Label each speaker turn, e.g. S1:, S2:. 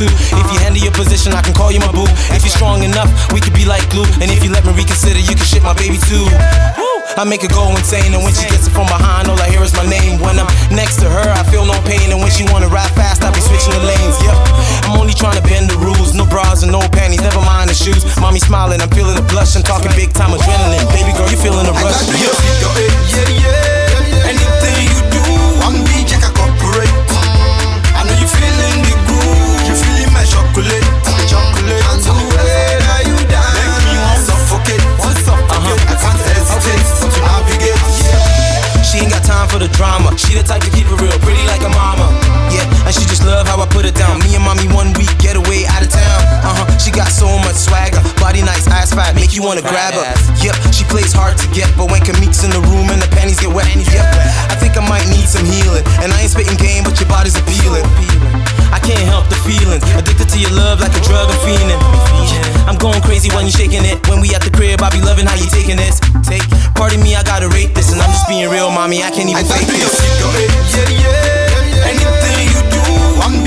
S1: too. If you handle your position, I can call you my boo. If you're strong enough, we could be like glue. And if you let me reconsider, you can ship my baby too. Woo! I make her go insane, and when she gets it from behind, all I hear is my name. When I'm next to her, I feel no pain, and when she wanna ride fast, I be switching the lanes. Yep, I'm only trying to bend the rules. No bras and no panties, never mind the shoes. Mommy smiling, I'm feeling the blush. I'm talking big time adrenaline. Baby girl, you feeling the rush.
S2: Anything you do, I'm DJ corporate. I know you feeling the groove. You feeling my chocolate, chocolate. And the way that you dance make me want suffocate. I can't hesitate to navigate.
S1: She ain't got time for the drama. She the type to keep it real, pretty like a mama. Yeah, and she just love how I put it down. Me and mommy 1 week getaway out of town. She got so much swagger, body nice, ass fat, make you wanna grab her. Yep, she plays hard to get, but when Kamik's in the room and the panties get wet, yep, I think I might need some healing. And I ain't spitting game, but your body's appealing. I can't help the feelings, addicted to your love like a drug I'm fiending. I'm going crazy when you shaking it. When we at the crib, I be loving how you taking this. Pardon me, I gotta rate this, and I'm just being real, mommy. I can't even fake this.
S2: Anything you do, I'm